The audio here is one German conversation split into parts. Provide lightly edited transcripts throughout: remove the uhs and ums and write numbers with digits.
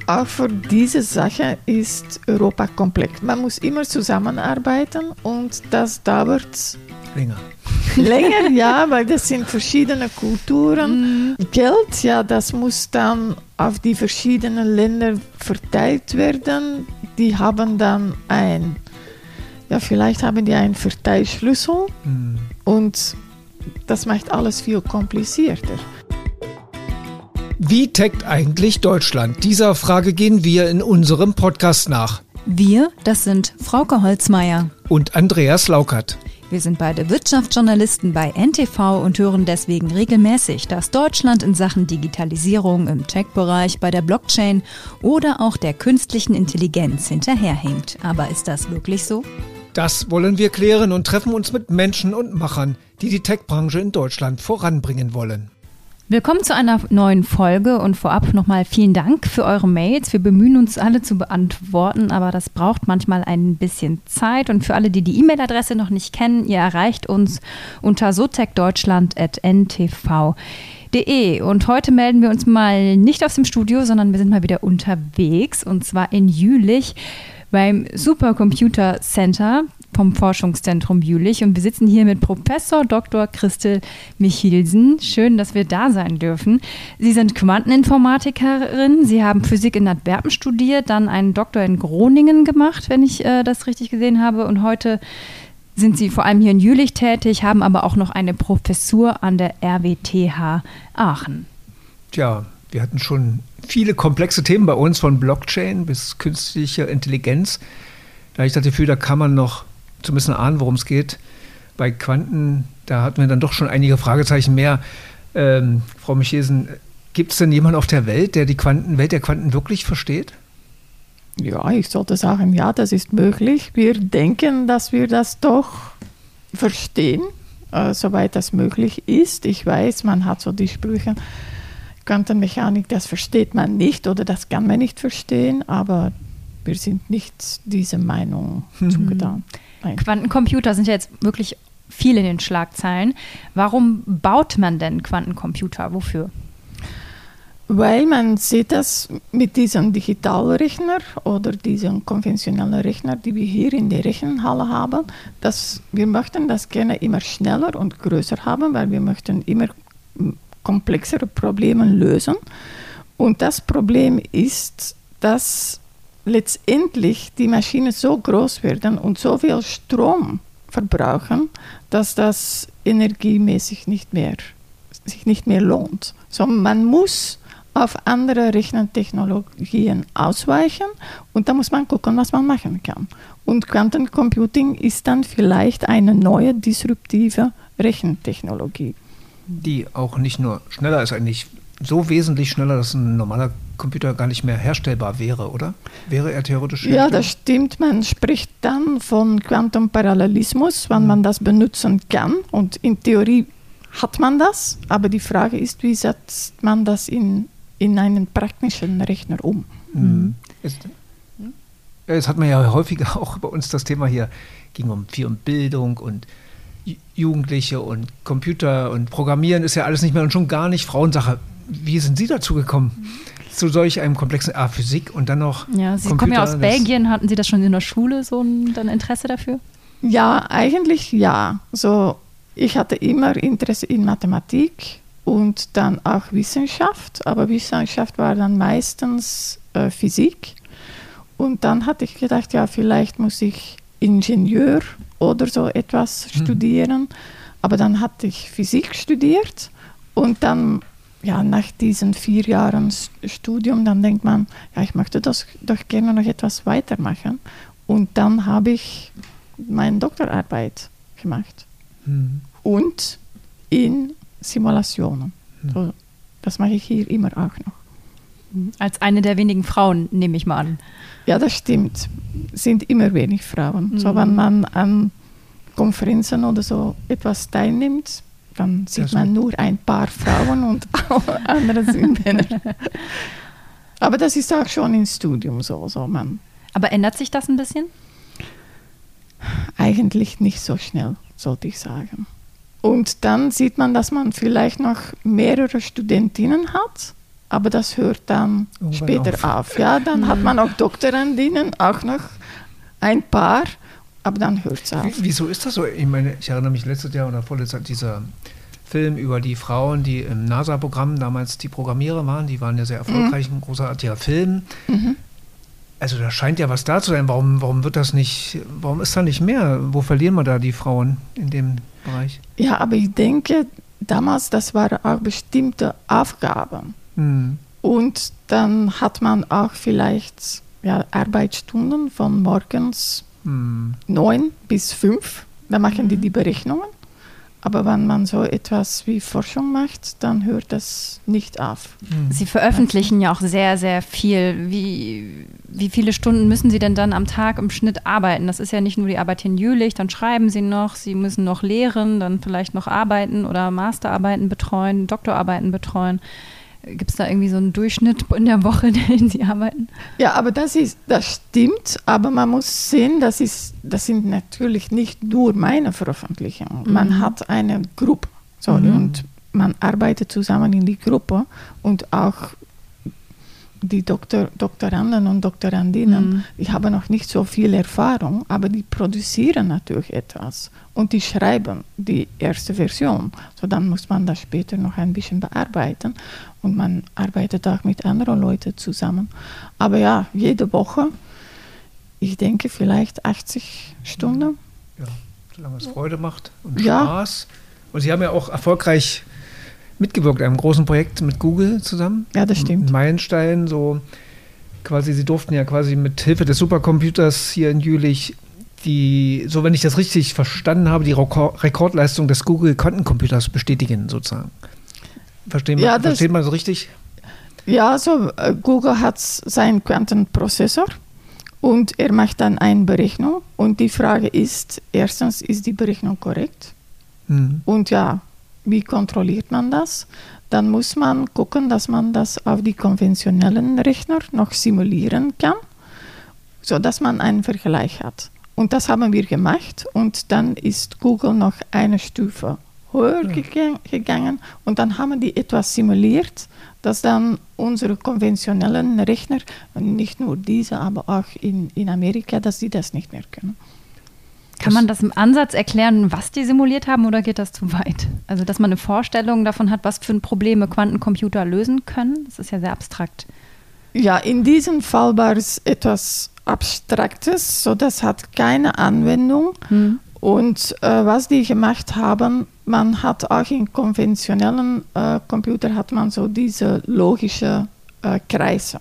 Auch für diese Sache ist Europa komplex. Man muss immer zusammenarbeiten und das dauert länger, ja, weil das sind verschiedene Kulturen. Geld, ja, das muss dann auf die verschiedenen Länder verteilt werden. Die haben dann vielleicht haben die einen Verteilschlüssel und das macht alles viel komplizierter. Wie tickt eigentlich Deutschland? Dieser Frage gehen wir in unserem Podcast nach. Wir, das sind Frauke Holzmeier und Andreas Laukert. Wir sind beide Wirtschaftsjournalisten bei NTV und hören deswegen regelmäßig, dass Deutschland in Sachen Digitalisierung im Tech-Bereich, bei der Blockchain oder auch der künstlichen Intelligenz hinterherhinkt. Aber ist das wirklich so? Das wollen wir klären und treffen uns mit Menschen und Machern, die die Tech-Branche in Deutschland voranbringen wollen. Willkommen zu einer neuen Folge und vorab nochmal vielen Dank für eure Mails. Wir bemühen uns alle zu beantworten, aber das braucht manchmal ein bisschen Zeit. Und für alle, die die E-Mail-Adresse noch nicht kennen, ihr erreicht uns unter sotechdeutschland@ntv.de. Und heute melden wir uns mal nicht aus dem Studio, sondern wir sind mal wieder unterwegs und zwar in Jülich beim Supercomputer Center vom Forschungszentrum Jülich. Und wir sitzen hier mit Professor Dr. Christel Michielsen. Schön, dass wir da sein dürfen. Sie sind Quanteninformatikerin. Sie haben Physik in Antwerpen studiert, dann einen Doktor in Groningen gemacht, wenn ich das richtig gesehen habe. Und heute sind Sie vor allem hier in Jülich tätig, haben aber auch noch eine Professur an der RWTH Aachen. Tja, wir hatten schon viele komplexe Themen bei uns, von Blockchain bis künstlicher Intelligenz. Da habe ich das Gefühl, da kann man noch zumindest ahnen, worum es geht. Bei Quanten, da hatten wir dann doch schon einige Fragezeichen mehr. Frau Michielsen, gibt es denn jemanden auf der Welt, der die Welt der Quanten wirklich versteht? Ja, ich sollte sagen, ja, das ist möglich. Wir denken, dass wir das doch verstehen, soweit das möglich ist. Ich weiß, man hat so die Sprüche, Quantenmechanik, das versteht man nicht oder das kann man nicht verstehen, aber wir sind nicht dieser Meinung zugetan. Nein. Quantencomputer sind ja jetzt wirklich viel in den Schlagzeilen. Warum baut man denn Quantencomputer? Wofür? Weil man sieht das mit diesem Digitalrechner oder diesem konventionellen Rechner, die wir hier in der Rechenhalle haben, dass wir möchten das gerne immer schneller und größer haben, weil wir möchten immer komplexere Probleme lösen. Und das Problem ist, dass letztendlich die Maschinen so groß werden und so viel Strom verbrauchen, dass das energiemäßig sich nicht mehr lohnt. So, man muss auf andere Rechentechnologien ausweichen und da muss man gucken, was man machen kann. Und Quantencomputing ist dann vielleicht eine neue disruptive Rechentechnologie. Die auch nicht nur schneller ist, eigentlich so wesentlich schneller, dass ein normaler Computer gar nicht mehr herstellbar wäre, oder? Wäre er theoretisch herstellbar? Ja, das stimmt. Man spricht dann von Quantumparallelismus, wann man das benutzen kann. Und in Theorie hat man das, aber die Frage ist, wie setzt man das in einen praktischen Rechner um? Jetzt hat man ja häufiger auch bei uns das Thema hier, ging viel um Bildung und Jugendliche und Computer und Programmieren ist ja alles nicht mehr und schon gar nicht Frauensache. Wie sind Sie dazu gekommen? Zu solch einem komplexen Physik und dann noch Ja, Sie Computer, kommen ja aus Belgien. Hatten Sie das schon in der Schule, so ein Interesse dafür? Ja, eigentlich ja. So, ich hatte immer Interesse in Mathematik und dann auch Wissenschaft, aber Wissenschaft war dann meistens Physik. Und dann hatte ich gedacht, ja, vielleicht muss ich Ingenieur oder so etwas studieren. Aber dann hatte ich Physik studiert und dann, ja, nach diesen 4 Jahren Studium, dann denkt man, ja, ich möchte das doch gerne noch etwas weitermachen. Und dann habe ich meine Doktorarbeit gemacht. Und in Simulationen. So, das mache ich hier immer auch noch. Als eine der wenigen Frauen, nehme ich mal an. Ja, das stimmt. Sind immer wenig Frauen. So, wenn man an Konferenzen oder so etwas teilnimmt, dann sieht man nur ein paar Frauen und andere sind Männer. Aber das ist auch schon im Studium so. Aber ändert sich das ein bisschen? Eigentlich nicht so schnell, sollte ich sagen. Und dann sieht man, dass man vielleicht noch mehrere Studentinnen hat, aber das hört dann Irgendwann später auf. Ja, dann hat man auch Doktorandinnen, auch noch ein paar, aber dann hört es auf. Wieso ist das so? Ich meine, ich erinnere mich letztes Jahr oder vorletztes Jahr dieser Film über die Frauen, die im NASA-Programm damals die Programmierer waren, die waren ja sehr erfolgreich, ein großartiger Film. Also da scheint ja was da zu sein. Warum wird das nicht, warum ist da nicht mehr? Wo verlieren wir da die Frauen in dem Bereich? Ja, aber ich denke, damals, das waren auch bestimmte Aufgaben. Und dann hat man auch vielleicht Arbeitsstunden von morgens 9 bis 5. Da machen die Berechnungen. Aber wenn man so etwas wie Forschung macht, dann hört das nicht auf. Sie veröffentlichen ja auch sehr, sehr viel. Wie viele Stunden müssen Sie denn dann am Tag im Schnitt arbeiten? Das ist ja nicht nur die Arbeit in Jülich, dann schreiben Sie noch, Sie müssen noch lehren, dann vielleicht noch arbeiten oder Masterarbeiten betreuen, Doktorarbeiten betreuen. Gibt es da irgendwie so einen Durchschnitt in der Woche, in der Sie arbeiten? Ja, aber das stimmt, aber man muss sehen, das sind natürlich nicht nur meine Veröffentlichungen. Man hat eine Gruppe und man arbeitet zusammen in die Gruppe und auch die Doktoranden und Doktorandinnen, die haben noch nicht so viel Erfahrung, aber die produzieren natürlich etwas und die schreiben die erste Version. So dann muss man das später noch ein bisschen bearbeiten und man arbeitet auch mit anderen Leuten zusammen. Aber ja, jede Woche, ich denke vielleicht 80 Stunden. Ja, solange es Freude macht und Spaß. Und Sie haben ja auch erfolgreich mitgewirkt an einem großen Projekt mit Google zusammen. Ja, das stimmt. Meilenstein, so quasi, Sie durften ja quasi mit Hilfe des Supercomputers hier in Jülich so wenn ich das richtig verstanden habe, die Rekordleistung des Google Quantencomputers bestätigen sozusagen. Versteht man so richtig? Ja, so Google hat seinen Quantenprozessor und er macht dann eine Berechnung und die Frage ist, erstens, ist die Berechnung korrekt? Und ja, wie kontrolliert man das? Dann muss man gucken, dass man das auf die konventionellen Rechner noch simulieren kann, sodass man einen Vergleich hat. Und das haben wir gemacht und dann ist Google noch eine Stufe höher gegangen und dann haben die etwas simuliert, dass dann unsere konventionellen Rechner, nicht nur diese, aber auch in Amerika, dass sie das nicht mehr können. Kann man das im Ansatz erklären, was die simuliert haben, oder geht das zu weit? Also, dass man eine Vorstellung davon hat, was für Probleme Quantencomputer lösen können? Das ist ja sehr abstrakt. Ja, in diesem Fall war es etwas Abstraktes, so das hat keine Anwendung. Und was die gemacht haben, man hat auch in konventionellen Computern hat man so diese logische Kreise.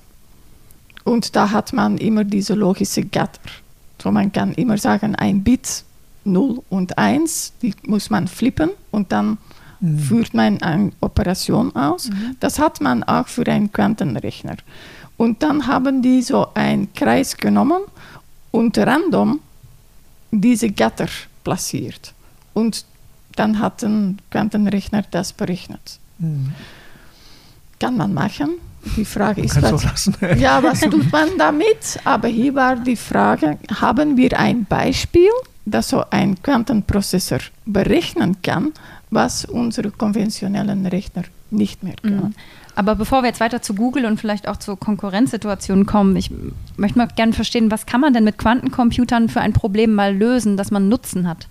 Und da hat man immer diese logische Gatter. So man kann immer sagen, ein Bit 0 und 1, die muss man flippen und dann führt man eine Operation aus. Das hat man auch für einen Quantenrechner. Und dann haben die so einen Kreis genommen und random diese Gatter platziert. Und dann hat ein Quantenrechner das berechnet. Kann man machen. Die Frage ist, was tut man damit? Aber hier war die Frage, haben wir ein Beispiel, das so ein Quantenprozessor berechnen kann, was unsere konventionellen Rechner nicht mehr können. Aber bevor wir jetzt weiter zu Google und vielleicht auch zur Konkurrenzsituation kommen, ich möchte mal gerne verstehen, was kann man denn mit Quantencomputern für ein Problem mal lösen, das man Nutzen hat?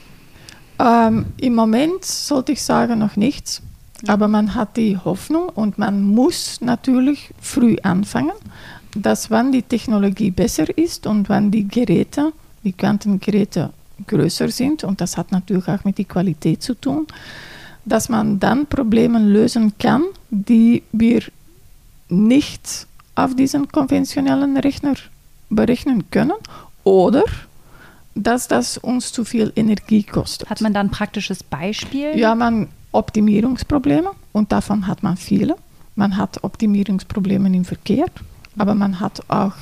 Im Moment sollte ich sagen, noch nichts. Aber man hat die Hoffnung und man muss natürlich früh anfangen, dass wenn die Technologie besser ist und wenn die Quantengeräte größer sind, und das hat natürlich auch mit der Qualität zu tun, dass man dann Probleme lösen kann, die wir nicht auf diesen konventionellen Rechner berechnen können oder dass das uns zu viel Energie kostet. Hat man da ein praktisches Beispiel? Ja, Optimierungsprobleme und davon hat man viele. Man hat Optimierungsprobleme im Verkehr, aber man hat auch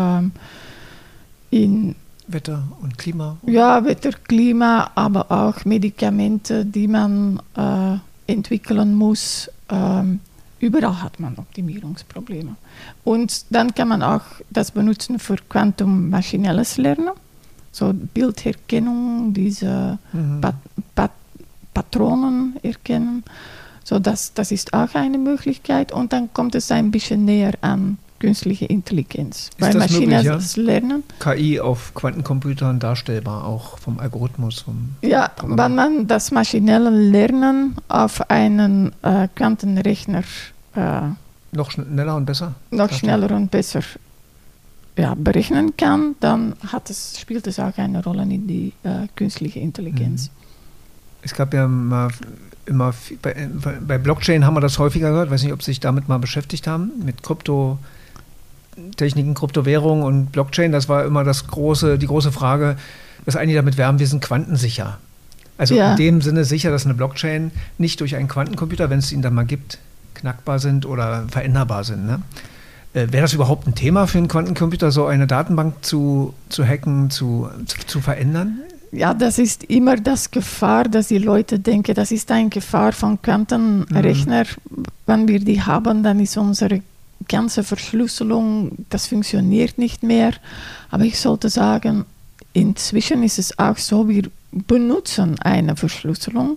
in Wetter und Klima. Ja, Wetter, Klima, aber auch Medikamente, die man entwickeln muss. Überall hat man Optimierungsprobleme. Und dann kann man auch das benutzen für quantum-maschinelles Lernen, so Bilderkennung, diese Patronen erkennen. So, das ist auch eine Möglichkeit. Und dann kommt es ein bisschen näher an künstliche Intelligenz. Ist Weil das Maschinen möglich, ja? das lernen. KI auf Quantencomputern darstellbar, auch vom Algorithmus. Ja, wenn man das maschinelle Lernen auf einen Quantenrechner noch schneller und besser? schneller und besser berechnen kann, dann spielt es auch eine Rolle in die künstliche Intelligenz. Es gab ja immer bei Blockchain haben wir das häufiger gehört, weiß nicht, ob Sie sich damit mal beschäftigt haben, mit Kryptotechniken, Kryptowährungen und Blockchain. Das war immer die große Frage, dass einige damit werben, wir sind quantensicher. Also in dem Sinne sicher, dass eine Blockchain nicht durch einen Quantencomputer, wenn es ihn dann mal gibt, knackbar sind oder veränderbar sind. Ne? Wäre das überhaupt ein Thema für einen Quantencomputer, so eine Datenbank zu hacken, zu verändern? Ja, das ist immer das Gefahr, dass die Leute denken, das ist eine Gefahr von Quantenrechner. Wenn wir die haben, dann ist unsere ganze Verschlüsselung, das funktioniert nicht mehr. Aber ich sollte sagen, inzwischen ist es auch so, wir benutzen eine Verschlüsselung,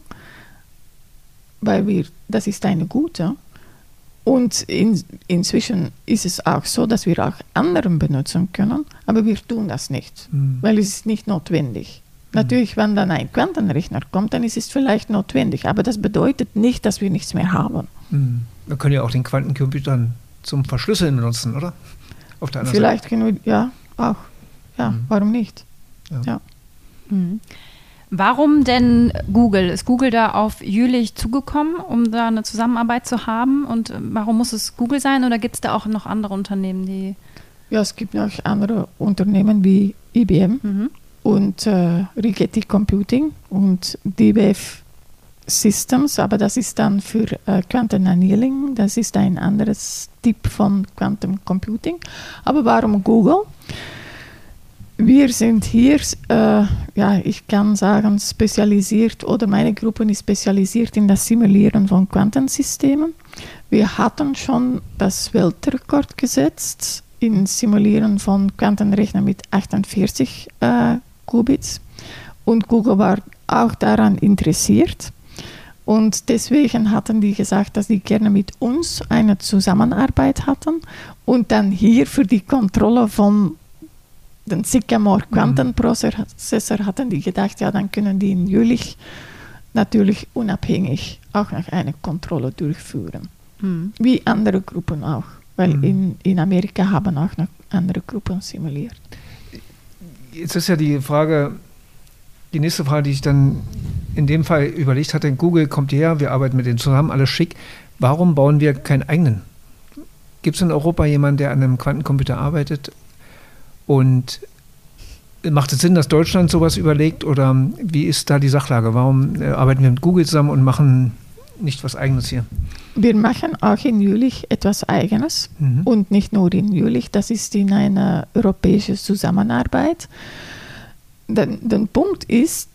weil das ist eine gute. Und inzwischen ist es auch so, dass wir auch anderen benutzen können, aber wir tun das nicht, weil es ist nicht notwendig. Natürlich, wenn dann ein Quantenrechner kommt, dann ist es vielleicht notwendig, aber das bedeutet nicht, dass wir nichts mehr haben. Wir können ja auch den Quantencomputer zum Verschlüsseln benutzen, oder? Auf der anderen vielleicht können wir, auch. Ja, warum nicht? Ja. Warum denn Google? Ist Google da auf Jülich zugekommen, um da eine Zusammenarbeit zu haben? Und warum muss es Google sein oder gibt es da auch noch andere Unternehmen, die... Ja, es gibt noch andere Unternehmen wie IBM und Rigetti Computing und DBF Systems, aber das ist dann für Quantum Annealing, das ist ein anderes Typ von Quantum Computing. Aber warum Google? Wir sind hier, ich kann sagen, spezialisiert, oder meine Gruppe ist spezialisiert in das Simulieren von Quantensystemen. Wir hatten schon das Weltrekord gesetzt in Simulieren von Quantenrechnern mit 48 Qubits. Und Google war auch daran interessiert. Und deswegen hatten die gesagt, dass die gerne mit uns eine Zusammenarbeit hatten. Und dann hier für die Kontrolle von den Sycamore Quantenprozessor hatten die gedacht, ja, dann können die in Jülich natürlich unabhängig auch noch eine Kontrolle durchführen. Wie andere Gruppen auch. Weil in Amerika haben auch noch andere Gruppen simuliert. Jetzt ist ja die nächste Frage, die ich dann in dem Fall überlegt hatte, Google kommt hierher, wir arbeiten mit denen zusammen, alles schick. Warum bauen wir keinen eigenen? Gibt es in Europa jemanden, der an einem Quantencomputer arbeitet? Und macht es Sinn, dass Deutschland sowas überlegt? Oder wie ist da die Sachlage? Warum arbeiten wir mit Google zusammen und machen nicht was Eigenes hier? Wir machen auch in Jülich etwas Eigenes und nicht nur in Jülich, das ist in einer europäischen Zusammenarbeit. Der Punkt ist,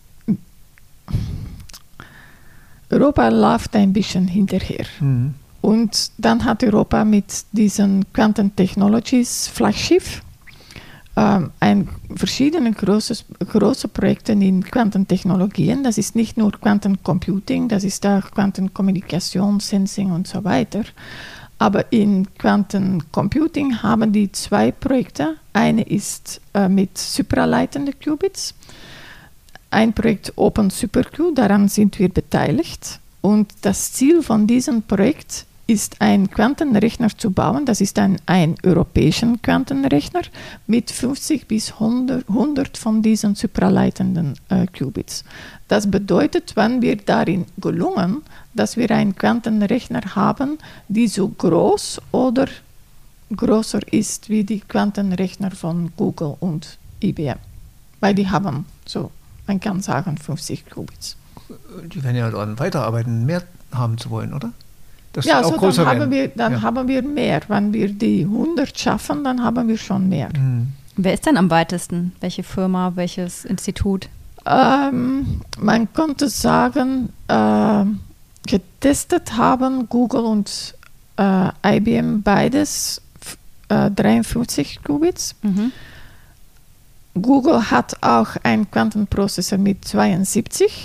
Europa läuft ein bisschen hinterher. Und dann hat Europa mit diesen Quantum Technologies Flaggschiff verschiedene große Projekte in Quantentechnologien. Das ist nicht nur Quantum Computing, das ist auch Quantenkommunikation, Sensing und so weiter. Aber in Quantum Computing haben die 2 Projekte. Eine ist mit supraleitenden Qubits. Ein Projekt Open SuperQ, daran sind wir beteiligt. Und das Ziel von diesem Projekt ist, einen Quantenrechner zu bauen. Das ist ein europäischen Quantenrechner mit 50 bis 100 von diesen supraleitenden Qubits. Das bedeutet, wenn wir darin gelungen, dass wir einen Quantenrechner haben, die so groß oder größer ist wie die Quantenrechner von Google und IBM. Weil die haben so, man kann sagen, 50 Qubits. Die werden ja daran weiterarbeiten, mehr haben zu wollen, oder? Das ja, auch so größer dann haben wir mehr. Wenn wir die 100 schaffen, dann haben wir schon mehr. Wer ist denn am weitesten? Welche Firma, welches Institut? Man könnte sagen, getestet haben Google und IBM beides 53 Qubits. Google hat auch einen Quantenprozessor mit 72,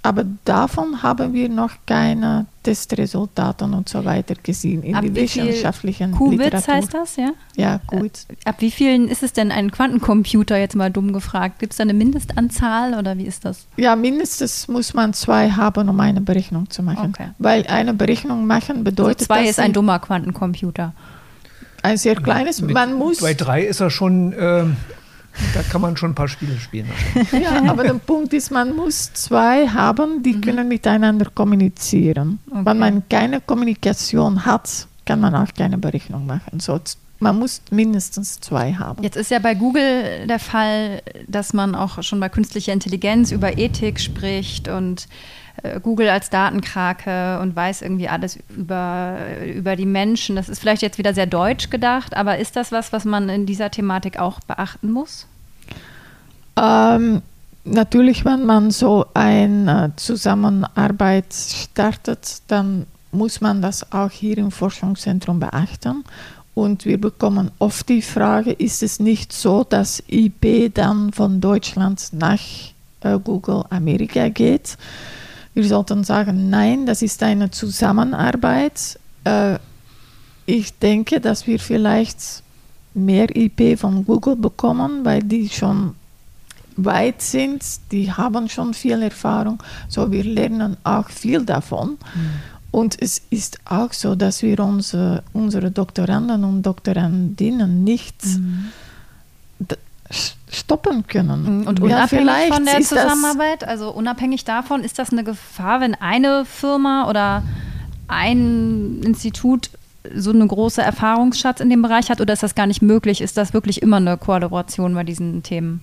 aber davon haben wir noch keine Testresultate und so weiter gesehen in die wissenschaftlichen Qubits Literatur. heißt das, ja? Ja, Qubits. Ab wie vielen ist es denn ein Quantencomputer, jetzt mal dumm gefragt? Gibt es da eine Mindestanzahl oder wie ist das? Ja, mindestens muss man 2 haben, um eine Berechnung zu machen. Okay. Weil eine Berechnung machen bedeutet, also 2 dass ist ein dummer Quantencomputer. ein sehr kleines, man muss... Bei 3 ist er schon... Da kann man schon ein paar Spiele spielen wahrscheinlich. Ja, aber der Punkt ist, man muss 2 haben, die können miteinander kommunizieren. Okay. Wenn man keine Kommunikation hat, kann man auch keine Berechnung machen. So, man muss mindestens 2 haben. Jetzt ist ja bei Google der Fall, dass man auch schon bei künstlicher Intelligenz über Ethik spricht und Google als Datenkrake und weiß irgendwie alles über die Menschen. Das ist vielleicht jetzt wieder sehr deutsch gedacht, aber ist das was man in dieser Thematik auch beachten muss? Natürlich, wenn man so eine Zusammenarbeit startet, dann muss man das auch hier im Forschungszentrum beachten. Und wir bekommen oft die Frage, ist es nicht so, dass IP dann von Deutschland nach Google Amerika geht? Wir sollten sagen, nein, das ist eine Zusammenarbeit. Ich denke, dass wir vielleicht mehr IP von Google bekommen, weil die schon weit sind, die haben schon viel Erfahrung. So, wir lernen auch viel davon. Und es ist auch so, dass wir unsere Doktoranden und Doktorandinnen nicht stoppen können. Und unabhängig von der Zusammenarbeit, also unabhängig davon, ist das eine Gefahr, wenn eine Firma oder ein Institut so eine große Erfahrungsschatz in dem Bereich hat, oder ist das gar nicht möglich? Ist das wirklich immer eine Kollaboration bei diesen Themen?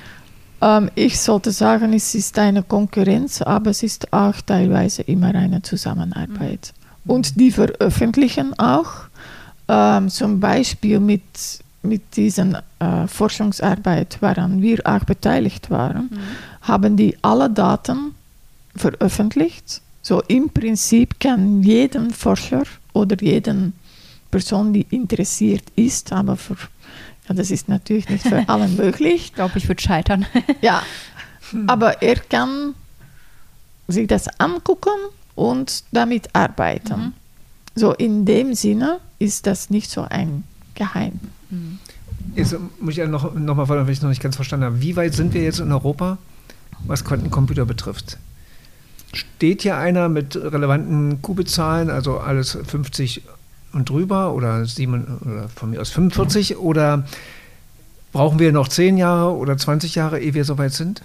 Ich sollte sagen, es ist eine Konkurrenz, aber es ist auch teilweise immer eine Zusammenarbeit. Und die veröffentlichen auch, zum Beispiel mit dieser Forschungsarbeit, woran wir auch beteiligt waren, haben die alle Daten veröffentlicht. So im Prinzip kann jeden Forscher oder jede Person, die interessiert ist, aber das ist natürlich nicht für alle möglich. Ich glaube, ich würde scheitern. Ja, aber er kann sich das angucken und damit arbeiten. So in dem Sinne ist das nicht so ein Geheim. Jetzt muss ich ja noch mal fragen, wenn ich noch nicht ganz verstanden habe. Wie weit sind wir jetzt in Europa, was Quantencomputer betrifft? Steht hier einer mit relevanten Qubit-Zahlen, also alles 50 und drüber oder 7 oder von mir aus 45, oder brauchen wir noch 10 Jahre oder 20 Jahre, ehe wir soweit sind?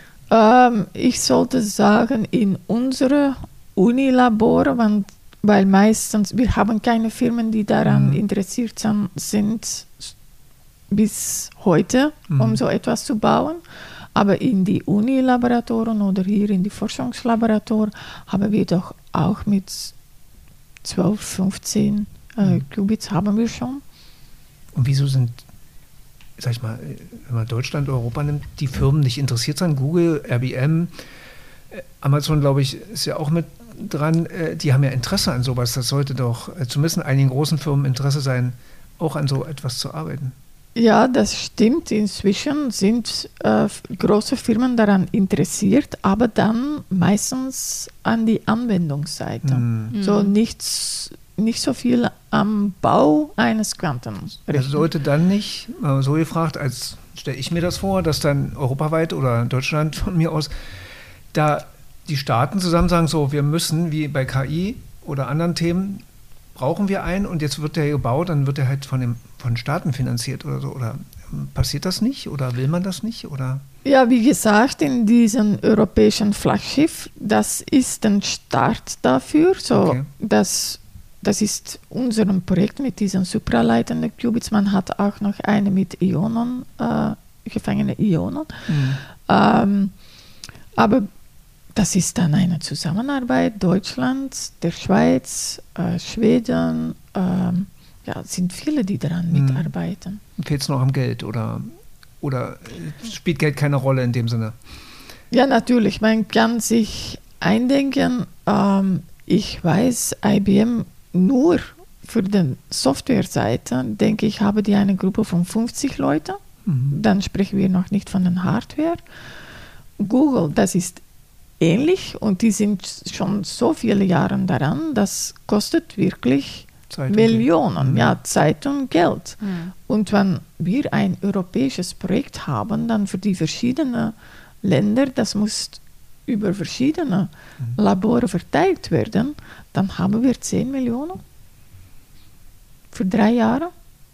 Ich sollte sagen, in unsere Unilabore, weil meistens, wir haben keine Firmen, die daran interessiert sind, bis heute, um so etwas zu bauen. Aber in die Unilaboratoren oder hier in die Forschungslaboratoren haben wir doch auch mit 12, 15 Qubits haben wir schon. Und wieso sind, sag ich mal, wenn man Deutschland, Europa nimmt, die Firmen nicht interessiert sind? Google, IBM, Amazon, glaube ich, ist ja auch mit dran. Die haben ja Interesse an sowas. Das sollte doch zumindest in einigen großen Firmen Interesse sein, auch an so etwas zu arbeiten. Ja, das stimmt. Inzwischen sind große Firmen daran interessiert, aber dann meistens an die Anwendungsseite. So nicht so viel am Bau eines Quantenrechners. Sollte dann nicht, so gefragt, als stelle ich mir das vor, dass dann europaweit oder in Deutschland von mir aus, da die Staaten zusammen sagen, so, wir müssen, wie bei KI oder anderen Themen, brauchen wir einen und jetzt wird der gebaut, dann wird er halt von Staaten finanziert oder so. Oder passiert das nicht oder will man das nicht? Oder? Ja, wie gesagt, in diesem europäischen Flaggschiff, das ist ein Start dafür. So, okay. Das ist unser Projekt mit diesen supraleitenden Qubits. Man hat auch noch eine mit Ionen, gefangene Ionen. Aber das ist dann eine Zusammenarbeit, Deutschland, der Schweiz, Schweden, sind viele, die daran mitarbeiten. Fehlt es noch am Geld oder spielt Geld keine Rolle in dem Sinne? Ja, natürlich, man kann sich eindenken, ich weiß, IBM nur für die Softwareseite, denke ich, habe die eine Gruppe von 50 Leuten, dann sprechen wir noch nicht von der Hardware. Google, das ist ähnlich und die sind schon so viele Jahre daran, das kostet wirklich Zeit und Millionen, Geld. Zeit und Geld. Und wenn wir ein europäisches Projekt haben, dann für die verschiedenen Länder, das muss über verschiedene Labore verteilt werden, dann haben wir 10 Millionen für 3 Jahre.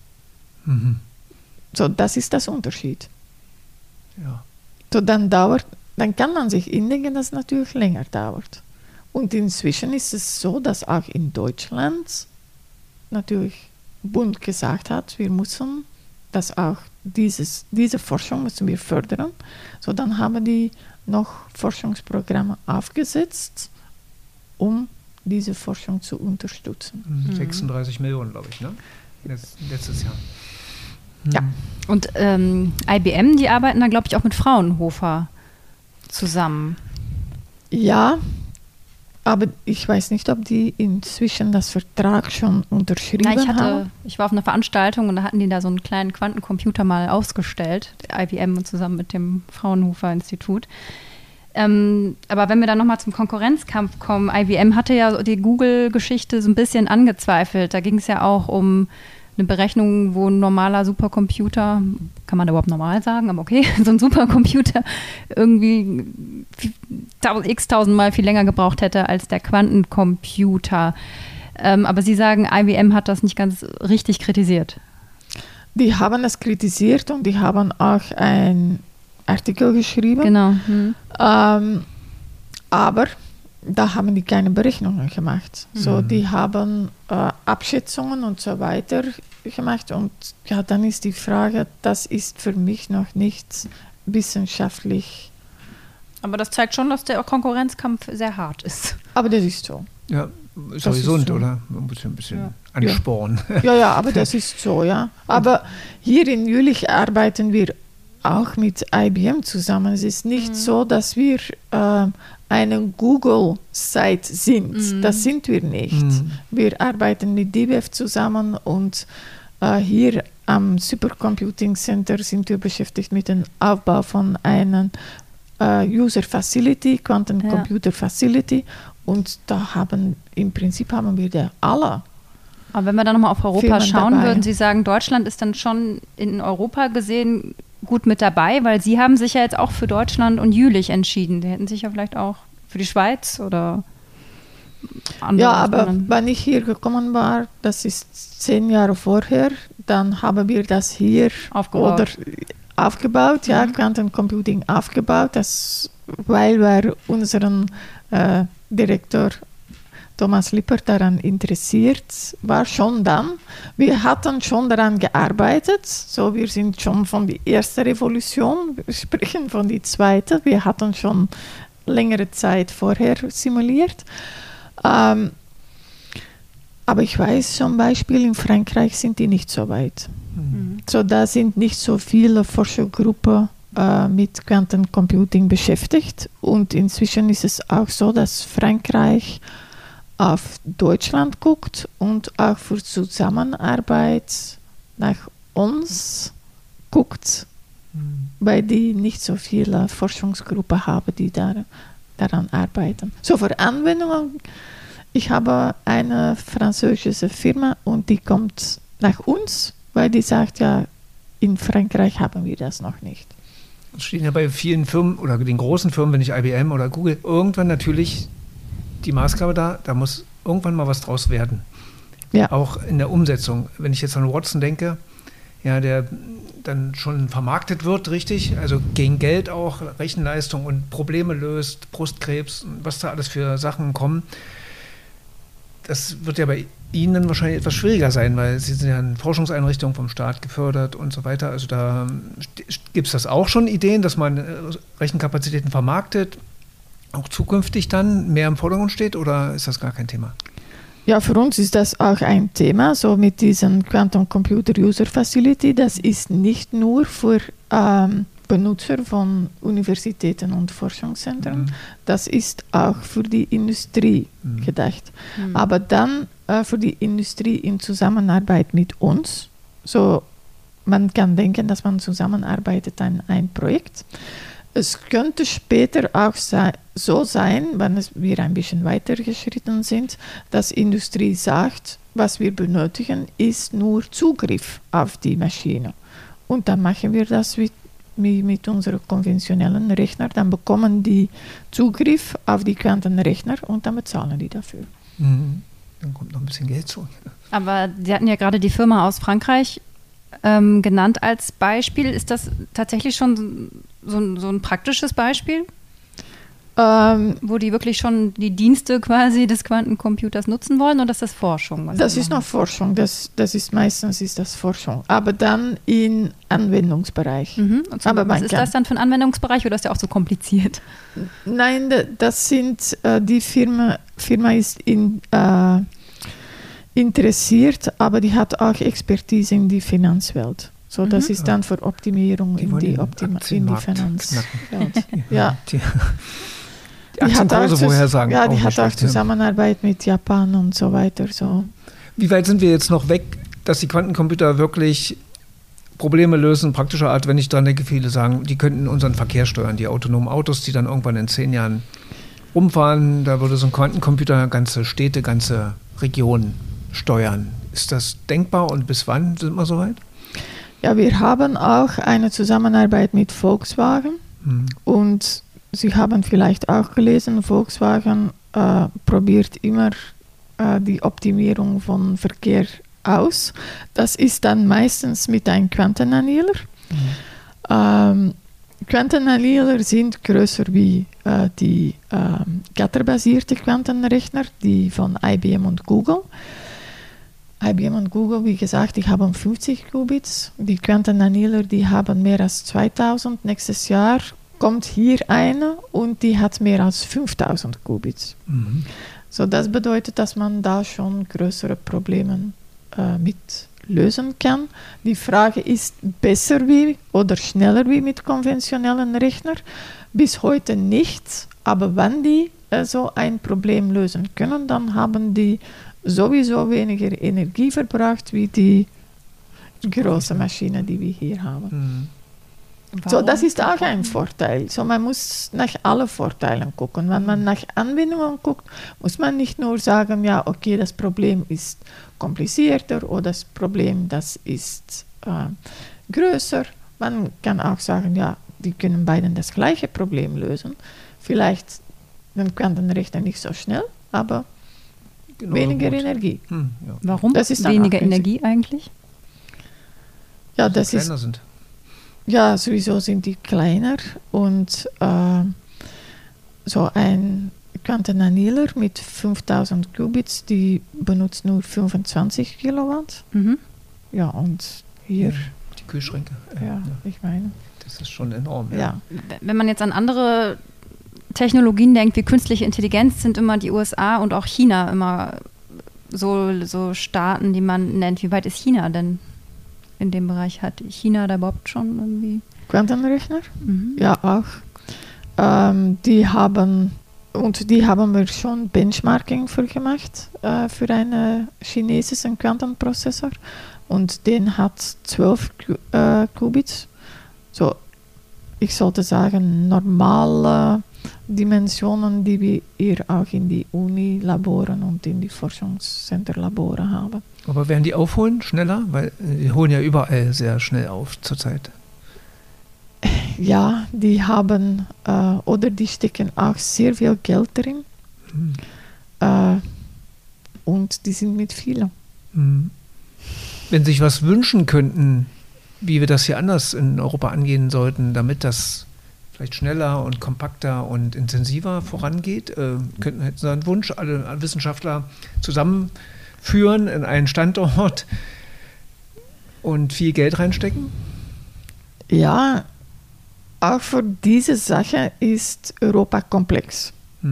So, das ist das Unterschied. Ja. So, dann kann man sich indenken, dass es natürlich länger dauert. Und inzwischen ist es so, dass auch in Deutschland natürlich Bund gesagt hat, wir müssen das auch, diese Forschung müssen wir fördern. So, dann haben die noch Forschungsprogramme aufgesetzt, um diese Forschung zu unterstützen. 36 Millionen, glaube ich, ne? Letztes Jahr. Ja. Und IBM, die arbeiten da, glaube ich, auch mit Fraunhofer zusammen. Ja, aber ich weiß nicht, ob die inzwischen das Vertrag schon unterschrieben haben. Ich war auf einer Veranstaltung und da hatten die da so einen kleinen Quantencomputer mal ausgestellt, IBM zusammen mit dem Fraunhofer Institut. Aber wenn wir dann nochmal zum Konkurrenzkampf kommen, IBM hatte ja die Google-Geschichte so ein bisschen angezweifelt. Da ging es ja auch um eine Berechnung, wo ein normaler Supercomputer, kann man da überhaupt normal sagen, aber okay, so ein Supercomputer irgendwie x-tausendmal viel länger gebraucht hätte als der Quantencomputer. Aber Sie sagen, IBM hat das nicht ganz richtig kritisiert. Die haben es kritisiert und die haben auch ein Artikel geschrieben. Genau. Aber da haben die keine Berechnungen gemacht. So, die haben Abschätzungen und so weiter gemacht. Und ja, dann ist die Frage, das ist für mich noch nicht wissenschaftlich. Aber das zeigt schon, dass der Konkurrenzkampf sehr hart ist. Aber das ist so. Ja, ist auch gesund, oder? Man muss ein bisschen anspornen. Ja, aber das ist so, ja. Aber hier in Jülich arbeiten wir auch mit IBM zusammen. Es ist nicht so, dass wir eine Google-Site sind. Das sind wir nicht. Wir arbeiten mit DBF zusammen und hier am Supercomputing Center sind wir beschäftigt mit dem Aufbau von einer User Facility, Quantum Computer Facility, und da im Prinzip haben wir da alle. Aber wenn wir dann nochmal auf Europa Firmen schauen, dabei. würden Sie sagen, Deutschland ist dann schon in Europa gesehen gut mit dabei, weil Sie haben sich ja jetzt auch für Deutschland und Jülich entschieden. Die hätten sich ja vielleicht auch für die Schweiz oder andere. Ja, aber wenn ich hier gekommen war, das ist 10 Jahre vorher, dann haben wir das hier aufgebaut, Quantum Computing aufgebaut, weil wir unseren Direktor Thomas Lippert daran interessiert war, schon dann. Wir hatten schon daran gearbeitet, so wir sind schon von der ersten Revolution, wir sprechen von der zweiten, wir hatten schon längere Zeit vorher simuliert. Aber ich weiß zum Beispiel, in Frankreich sind die nicht so weit. So, da sind nicht so viele Forschergruppen mit Quantum Computing beschäftigt. Und inzwischen ist es auch so, dass Frankreich auf Deutschland guckt und auch für Zusammenarbeit nach uns guckt, weil die nicht so viele Forschungsgruppen haben, die daran arbeiten. So, für Anwendungen, ich habe eine französische Firma und die kommt nach uns, weil die sagt, ja, in Frankreich haben wir das noch nicht. Es stehen ja bei vielen Firmen oder den großen Firmen, wenn nicht IBM oder Google, irgendwann natürlich die Maßgabe da muss irgendwann mal was draus werden. Ja. Auch in der Umsetzung. Wenn ich jetzt an Watson denke, ja, der dann schon vermarktet wird, richtig, also gegen Geld auch, Rechenleistung und Probleme löst, Brustkrebs, was da alles für Sachen kommen. Das wird ja bei Ihnen dann wahrscheinlich etwas schwieriger sein, weil Sie sind ja in Forschungseinrichtungen vom Staat gefördert und so weiter. Also da gibt es das auch schon Ideen, dass man Rechenkapazitäten vermarktet, auch zukünftig dann mehr im Vordergrund steht, oder ist das gar kein Thema? Ja, für uns ist das auch ein Thema, so mit diesem Quantum Computer User Facility. Das ist nicht nur für Benutzer von Universitäten und Forschungszentren, das ist auch für die Industrie gedacht. Aber dann für die Industrie in Zusammenarbeit mit uns. So, man kann denken, dass man zusammenarbeitet an ein Projekt. Es könnte später auch so sein, wenn wir ein bisschen weiter geschritten sind, dass Industrie sagt, was wir benötigen, ist nur Zugriff auf die Maschine. Und dann machen wir das mit unseren konventionellen Rechnern. Dann bekommen die Zugriff auf die Quantenrechner und dann bezahlen die dafür. Mhm. Dann kommt noch ein bisschen Geld zurück. Aber Sie hatten ja gerade die Firma aus Frankreich genannt als Beispiel. Ist das tatsächlich schon so ein praktisches Beispiel? Wo die wirklich schon die Dienste quasi des Quantencomputers nutzen wollen, oder ist das Forschung? Das ist noch Forschung, das ist meistens Forschung, aber dann im Anwendungsbereich. Und so, was ist das dann für ein Anwendungsbereich, oder ist der auch so kompliziert? Nein, das sind, die Firma ist interessiert, aber die hat auch Expertise in die Finanzwelt. So, das ist dann für Optimierung in die Finanzwelt. Ja. Die Aktienkurse vorhersagen. Ja, die hat auch Zusammenarbeit mit Japan und so weiter. So. Wie weit sind wir jetzt noch weg, dass die Quantencomputer wirklich Probleme lösen, praktischer Art, wenn ich daran denke, viele sagen, die könnten unseren Verkehr steuern, die autonomen Autos, die dann irgendwann in 10 Jahren rumfahren, da würde so ein Quantencomputer ganze Städte, ganze Regionen steuern. Ist das denkbar und bis wann sind wir soweit? Ja, wir haben auch eine Zusammenarbeit mit Volkswagen und Sie haben vielleicht auch gelesen, Volkswagen probiert immer die Optimierung von Verkehr aus. Das ist dann meistens mit einem Quantenannealer. Quantenannealer sind größer wie die Gatterbasierte Quantenrechner, die von IBM und Google. IBM und Google, wie gesagt, die haben 50 Qubits. Die Quantenannealer, die haben mehr als 2000. Nächstes Jahr kommt hier eine und die hat mehr als 5000 Qubits. So, das bedeutet, dass man da schon größere Probleme mit lösen kann. Die Frage ist, besser wie oder schneller wie mit konventionellen Rechnern? Bis heute nicht, aber wenn die so ein Problem lösen können, dann haben die sowieso weniger Energie verbraucht wie die große Maschine, die wir hier haben. So, das ist auch ein Vorteil. So, man muss nach allen Vorteilen gucken. Wenn man nach Anwendungen guckt, muss man nicht nur sagen, ja, okay, das Problem ist komplizierter oder das Problem, das ist größer. Man kann auch sagen, ja, die können beide das gleiche Problem lösen. Vielleicht den Quantenrechner nicht so schnell, aber weniger Energie. Warum weniger Energie eigentlich? Ja, das ist... kleiner sind. Ja, sowieso sind die kleiner und so ein Quantenannealer mit 5000 Qubits, die benutzt nur 25 Kilowatt. Ja, und hier... Die Kühlschränke. Ja, ich meine... Das ist schon enorm. Ja. Wenn man jetzt an andere Technologien denkt, wie künstliche Intelligenz, sind immer die USA und auch China immer so Staaten, die man nennt. Wie weit ist China denn in dem Bereich? Hat China da überhaupt schon irgendwie... Quantenrechner? Ja, auch. Die haben wir schon Benchmarking für gemacht, für einen chinesischen Quantenprozessor. Und den hat 12 Qubits. So, ich sollte sagen, normale Dimensionen, die wir hier auch in die Uni-Laboren und in die Forschungscenter-Labore haben. Aber werden die aufholen schneller? Weil die holen ja überall sehr schnell auf zurzeit. Ja, die haben oder die stecken auch sehr viel Geld drin. Und die sind mit vielen. Wenn Sie sich was wünschen könnten, wie wir das hier anders in Europa angehen sollten, damit das vielleicht schneller und kompakter und intensiver vorangeht, hätten Sie einen Wunsch, alle Wissenschaftler zusammenführen in einen Standort und viel Geld reinstecken? Ja, auch für diese Sache ist Europa komplex.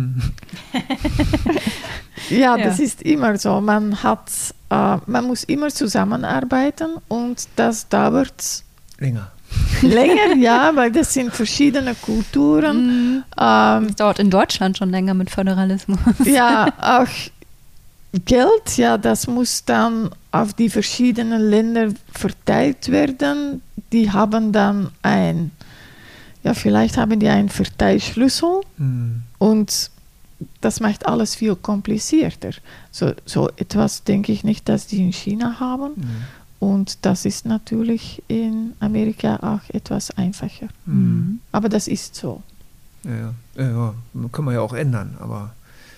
Ja, das ist immer so. Man muss immer zusammenarbeiten und das dauert länger. Ja, weil das sind verschiedene Kulturen. Das dauert in Deutschland schon länger mit Föderalismus. Ja, auch Geld, ja, das muss dann auf die verschiedenen Länder verteilt werden. Die haben dann ja, vielleicht haben die einen Verteilschlüssel und das macht alles viel komplizierter. So etwas denke ich nicht, dass die in China haben. Und das ist natürlich in Amerika auch etwas einfacher. Aber das ist so. Ja, können wir ja auch ändern, aber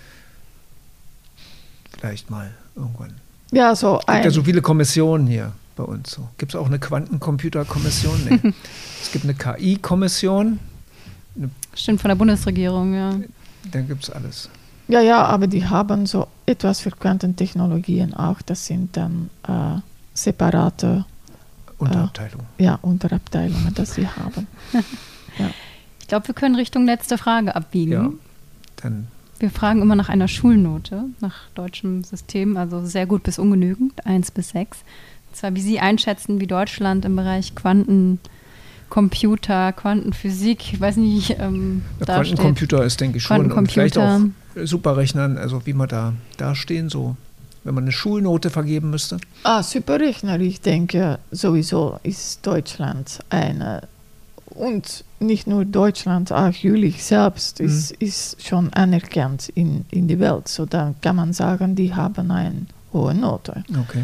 vielleicht mal irgendwann. Ja, so es gibt ja so viele Kommissionen hier bei uns. So. Gibt es auch eine Quantencomputerkommission? Nee. Es gibt eine KI-Kommission. Stimmt, von der Bundesregierung, ja. Dann gibt es alles. Ja, aber die haben so etwas für Quantentechnologien auch. Das sind dann separate Unterabteilungen. Unterabteilungen, das sie haben. Ja. Ich glaube, wir können Richtung letzte Frage abbiegen. Ja, dann. Wir fragen immer nach einer Schulnote, nach deutschem System, also sehr gut bis ungenügend, 1 bis 6. Und zwar, wie Sie einschätzen, wie Deutschland im Bereich Quantencomputer, Quantenphysik, ich weiß nicht, Quantencomputer ist, denke ich, schon. Und vielleicht auch Superrechnern, also wie wir da dastehen, so, wenn man eine Schulnote vergeben müsste. Superrechner, ich denke, sowieso ist Deutschland eine. Und nicht nur Deutschland, auch Jülich selbst ist schon anerkannt in der Welt. So dann kann man sagen, die haben eine hohe Note. Okay.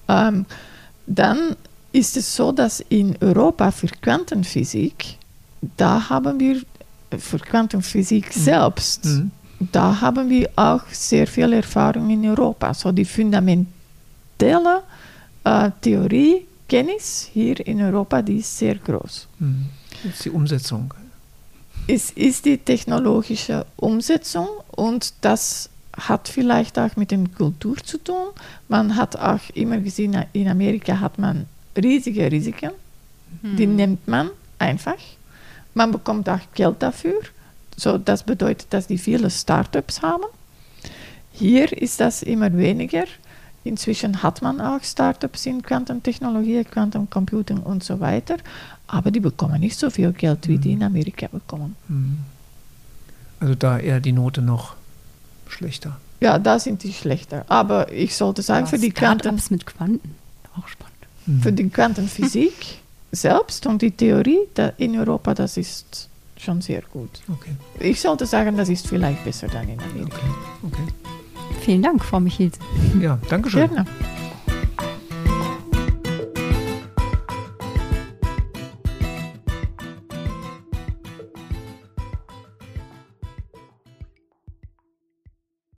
Dann ist es so, dass in Europa für Quantenphysik, da haben wir für Quantenphysik selbst, da haben wir auch sehr viel Erfahrung in Europa. So die fundamentale Theoriekenntnis hier in Europa, die ist sehr groß. Das ist die Umsetzung. Es ist die technologische Umsetzung und das hat vielleicht auch mit der Kultur zu tun. Man hat auch immer gesehen, in Amerika hat man riesige Risiken, die nimmt man einfach. Man bekommt auch Geld dafür. So, das bedeutet, dass die viele Startups haben. Hier ist das immer weniger. Inzwischen hat man auch Startups in Quantentechnologie, Quantencomputing und so weiter. Aber die bekommen nicht so viel Geld, wie die in Amerika bekommen. Also da eher die Note noch schlechter. Ja, da sind die schlechter. Aber ich sollte sagen, für die Startups mit Quanten, auch spannend. Für die Quantenphysik selbst und die Theorie in Europa, das ist schon sehr gut. Okay. Ich sollte sagen, das ist vielleicht besser dann in Amerika. Okay. Vielen Dank, Frau Michielsen. Ja, danke schön. Gerne.